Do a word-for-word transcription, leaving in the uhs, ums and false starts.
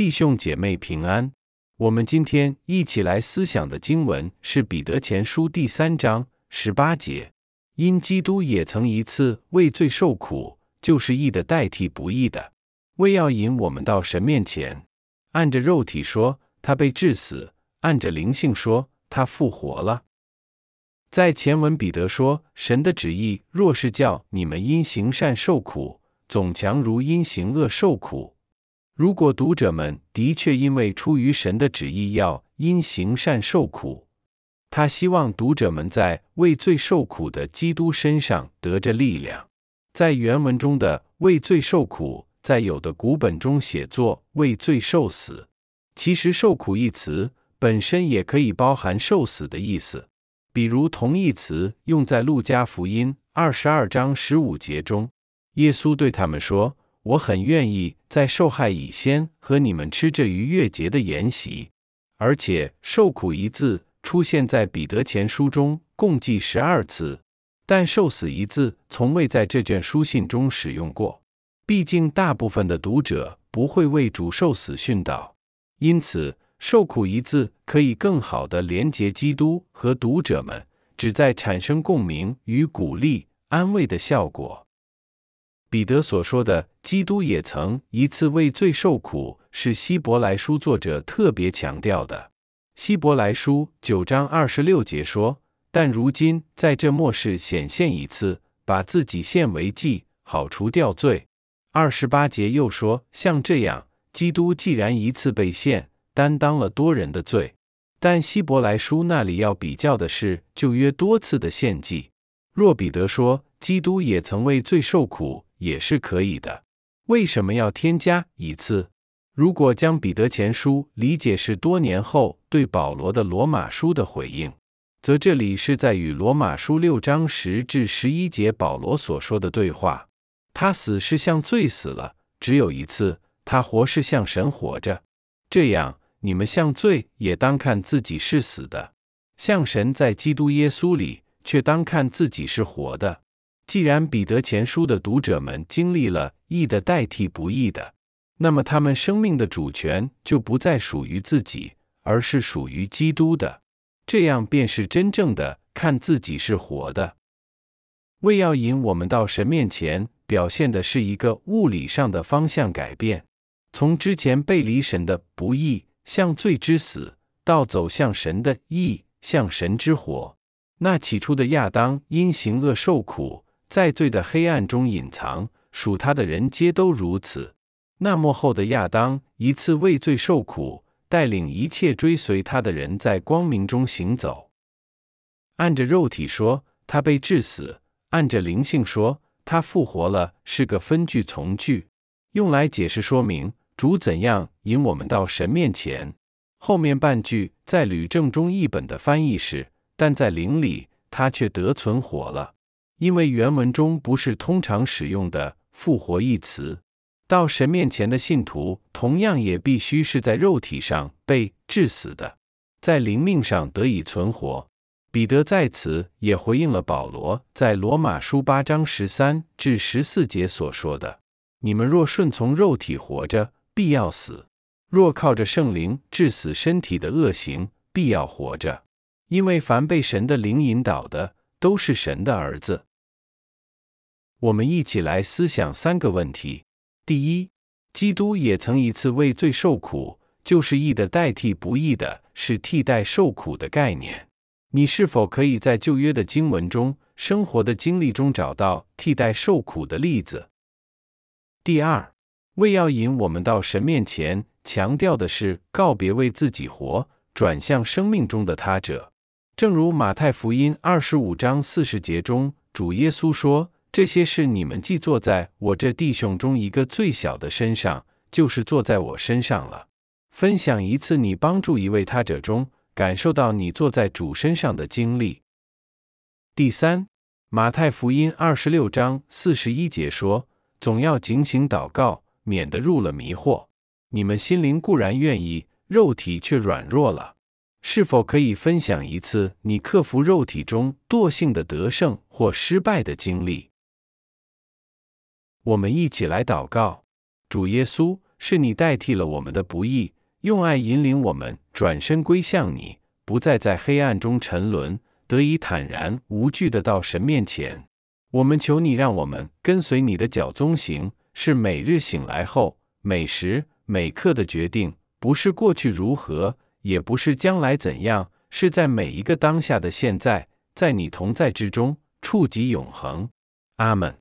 弟兄姐妹平安。我们今天一起来思想的经文是彼得前书第三章十八节。因基督也曾一次为罪受苦，就是义的代替不义的，为要引我们到神面前。按着肉体说，他被治死；按着灵性说，他复活了。在前文彼得说，神的旨意若是叫你们因行善受苦，总强如因行恶受苦。如果读者们的确因为出于神的旨意要因行善受苦，他希望读者们在为罪受苦的基督身上得着力量。在原文中的为罪受苦，在有的古本中写作为罪受死。其实受苦一词本身也可以包含受死的意思，比如同义词用在路加福音二十二章十五节中，耶稣对他们说，我很愿意在受害以先和你们吃这逾越节的筵席。而且受苦一字出现在彼得前书中共计十二次，但受死一字从未在这卷书信中使用过。毕竟大部分的读者不会为主受死殉道，因此受苦一字可以更好地连结基督和读者们，旨在产生共鸣与鼓励、安慰的效果。彼得所说的基督也曾一次为罪受苦，是希伯来书作者特别强调的。希伯来书九章二十六节说，但如今在这末世显现一次，把自己献为祭，好除掉罪。二十八节又说，像这样，基督既然一次被献，担当了多人的罪。但希伯来书那里要比较的是旧约多次的献祭。若彼得说基督也曾为罪受苦，也是可以的。为什么要添加一次？如果将彼得前书理解是多年后对保罗的罗马书的回应，则这里是在与罗马书六章十至十一节保罗所说的对话。他死是向罪死了，只有一次；他活是向神活着。这样，你们向罪也当看自己是死的，向神在基督耶稣里却当看自己是活的。既然彼得前书的读者们经历了义的代替不义的，那么他们生命的主权就不再属于自己，而是属于基督的。这样便是真正的看自己是活的。为要引我们到神面前，表现的是一个物理上的方向改变，从之前背离神的不义，向罪之死，到走向神的义，向神之活。那起初的亚当因行恶受苦，在罪的黑暗中隐藏，属他的人皆都如此。那末后的亚当一次为罪受苦，带领一切追随他的人在光明中行走。按着肉体说，他被治死；按着灵性说，他复活了，是个分句从句，用来解释说明主怎样引我们到神面前。后面半句在吕正中译本的翻译是，但在灵里他却得存活了，因为原文中不是通常使用的复活一词。到神面前的信徒同样也必须是在肉体上被治死的，在灵命上得以存活。彼得在此也回应了保罗在罗马书八章十三至十四节所说的，你们若顺从肉体活着，必要死；若靠着圣灵治死身体的恶行，必要活着。因为凡被神的灵引导的，都是神的儿子。我们一起来思想三个问题。第一，基督也曾一次为罪受苦，就是义的代替不义的，是替代受苦的概念。你是否可以在旧约的经文中、生活的经历中找到替代受苦的例子？第二，为要引我们到神面前，强调的是告别为自己活，转向生命中的他者。正如马太福音二十五章四十节中，主耶稣说，这些事你们既做在我这弟兄中一个最小的身上，就是做在我身上了。分享一次你帮助一位他者中，感受到你做在主身上的经历。第三，马太福音二十六章四十一节说，总要警醒祷告，免得入了迷惑。你们心灵固然愿意，肉体却软弱了。是否可以分享一次你克服肉体中惰性的得胜或失败的经历？我们一起来祷告。主耶稣， 是你代替了我们的不义，用爱引领我们转身归向你，不再在黑暗中沉沦，得以坦然无惧地到神面前。我们求你让我们跟随你的脚踪行，是每日醒来后，每时每刻的决定，不是过去如何，也不是将来怎样，是在每一个当下的现在，在你同在之中，触及永恒。阿们。